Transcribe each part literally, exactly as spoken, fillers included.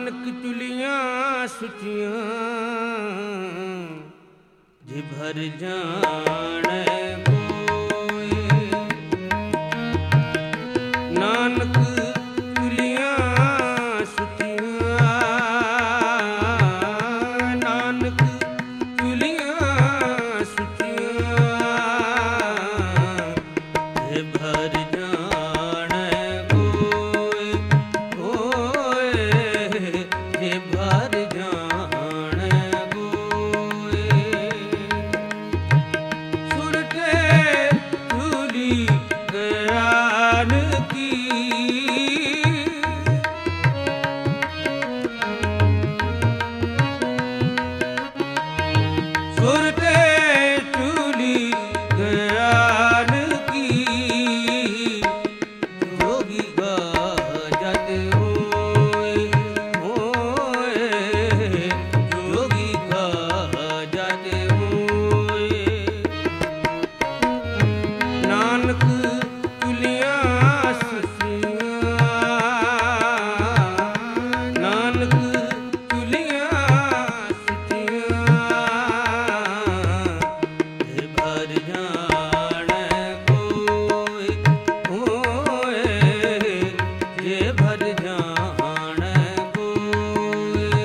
नानक चुलियां सुचियां जे भर जाने कोई। नानक चुलियां सुचियां, नानक चुलियां सुचियां जे भर जाने कोई। होए जे भर जाने कोई। सुरते चूली ज्ञान की, सुरते चूली ज्ञान की। जोगी गाजत होए, होए जोगी गाजत होए। नानक चुलियां सुचियां, नानक चुलियां सुचियां जे भर जाने कोई। होए जे भर जाने कोई।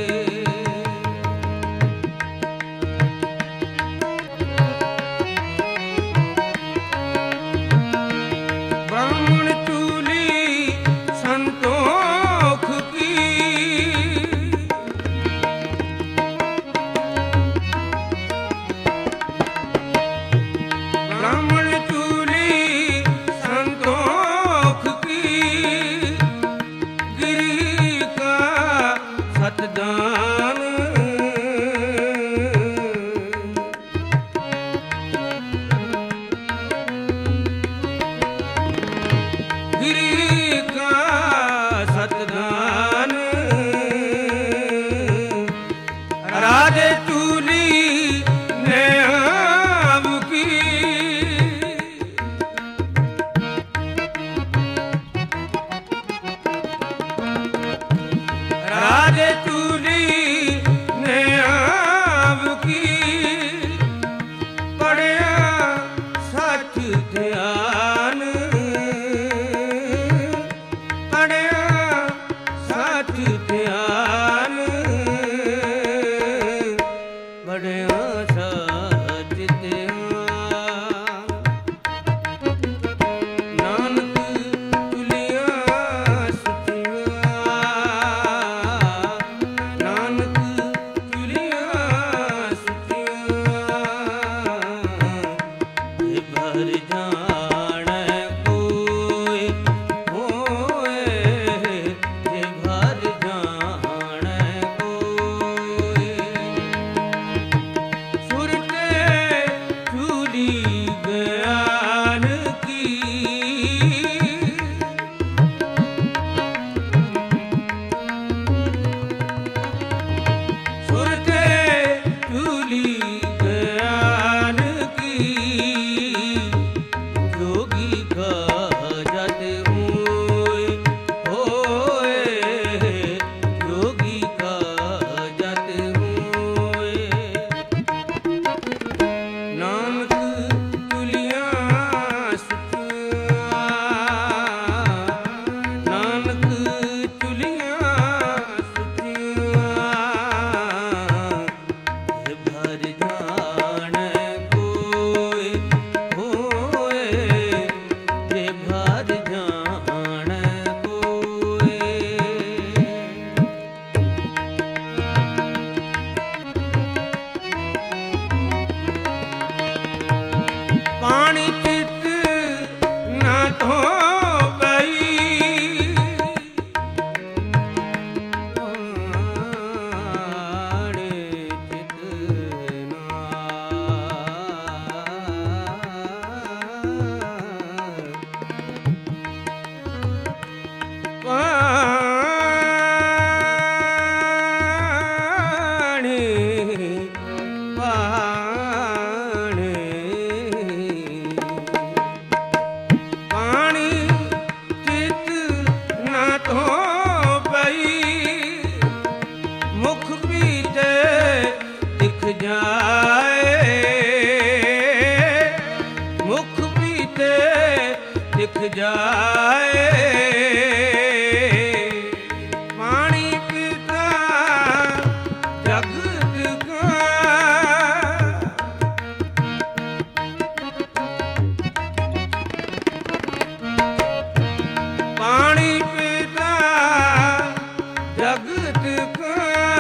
ब्राह्मण चूली संतोख की, ब्राह्मण चूली संतोख की। गिरी का सतदान, गिरी का सतदान। राजे चूली ने आब की, राजे चूली ने आब की। पढ़िया सच ध्यान, पढ़िया सच ध्यान। पढ़िया सच ध्यान। नानक चुलियां सुचियां, खाए पानी पीता जगत का पानी पीता जगत का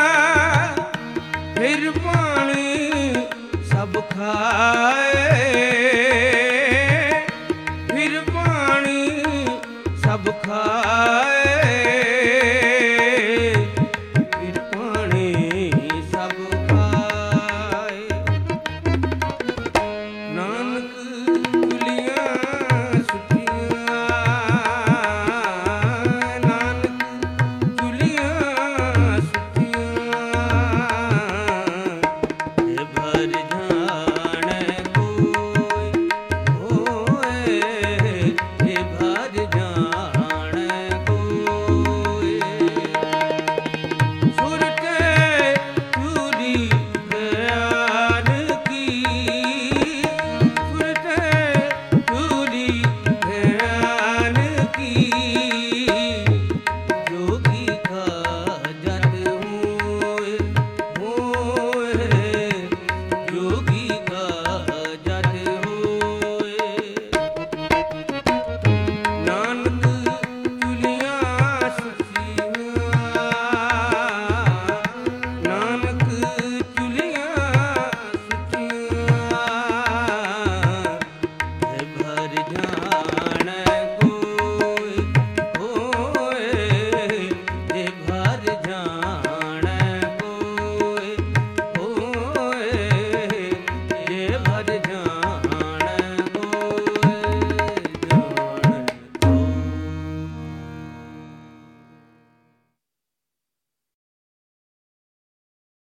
फिर पानी सब खाए फिर पानी सब खाए फिर पानी सब खाए नानक चुलियां सुटियां नानक चुलियां सुटियां ये भर जाने कोई होए ये भर जाने कोई सुरते चूरी बयान की सुरते चूरी बयान की